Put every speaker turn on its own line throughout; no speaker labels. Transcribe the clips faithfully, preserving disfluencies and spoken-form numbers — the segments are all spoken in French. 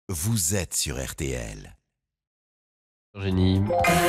vous êtes sur R T L.
Génie.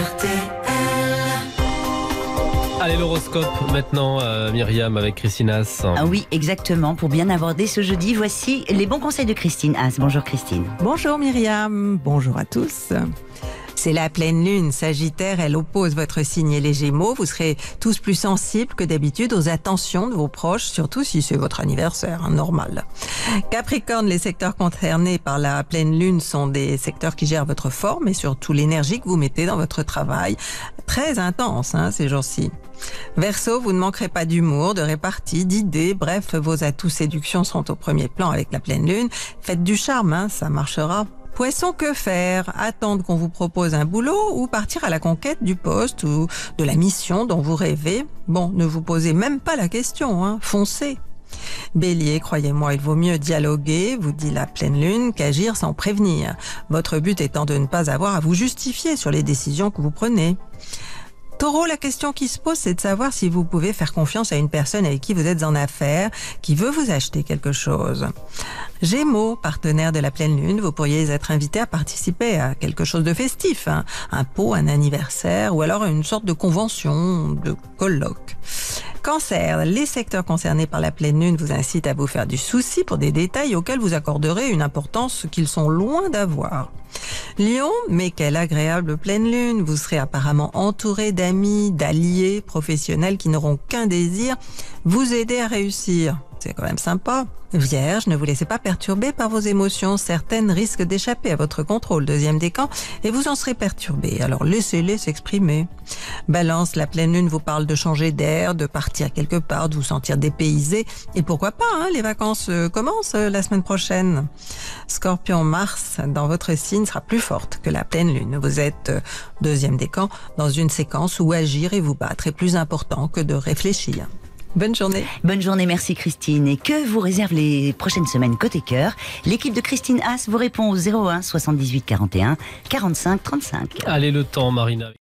Allez, l'horoscope maintenant, euh, Myriam avec Christine Haas.
Ah oui, exactement. Pour bien aborder ce jeudi, voici les bons conseils de Christine Haas. Bonjour Christine.
Bonjour Myriam, bonjour à tous. C'est la pleine lune, Sagittaire, elle oppose votre signe et les Gémeaux. Vous serez tous plus sensibles que d'habitude aux attentions de vos proches, surtout si c'est votre anniversaire, hein, normal. Capricorne, les secteurs concernés par la pleine lune sont des secteurs qui gèrent votre forme et surtout l'énergie que vous mettez dans votre travail. Très intense hein, ces jours-ci. Verseau, vous ne manquerez pas d'humour, de répartie, d'idées, bref, vos atouts séduction sont au premier plan avec la pleine lune. Faites du charme, hein, ça marchera. Poisson, que faire? Attendre qu'on vous propose un boulot ou partir à la conquête du poste ou de la mission dont vous rêvez? Bon, ne vous posez même pas la question, hein, foncez. Bélier, croyez-moi, il vaut mieux dialoguer, vous dit la pleine lune, qu'agir sans prévenir. Votre but étant de ne pas avoir à vous justifier sur les décisions que vous prenez. Taureau, la question qui se pose, c'est de savoir si vous pouvez faire confiance à une personne avec qui vous êtes en affaires, qui veut vous acheter quelque chose. Gémeaux, partenaire de la pleine lune, vous pourriez être invité à participer à quelque chose de festif, hein, un pot, un anniversaire, ou alors une sorte de convention, de colloque. Cancer, les secteurs concernés par la pleine lune vous incitent à vous faire du souci pour des détails auxquels vous accorderez une importance qu'ils sont loin d'avoir. Lion, mais quelle agréable pleine lune, vous serez apparemment entouré d'amis, d'alliés professionnels qui n'auront qu'un désir, vous aider à réussir. C'est quand même sympa. Vierge, ne vous laissez pas perturber par vos émotions. Certaines risquent d'échapper à votre contrôle, deuxième décan, et vous en serez perturbé. Alors laissez-les s'exprimer. Balance, la pleine lune vous parle de changer d'air, de partir quelque part, de vous sentir dépaysé. Et pourquoi pas, hein, les vacances euh, commencent euh, la semaine prochaine. Scorpion, Mars, dans votre signe, sera plus forte que la pleine lune. Vous êtes, euh, deuxième décan, dans une séquence où agir et vous battre est plus important que de réfléchir. Bonne journée.
Bonne journée, merci Christine. Et que vous réserve les prochaines semaines côté cœur? L'équipe de Christine Haas vous répond au zéro un soixante-dix-huit quarante et un quarante-cinq trente-cinq.
Allez, le temps, Marina.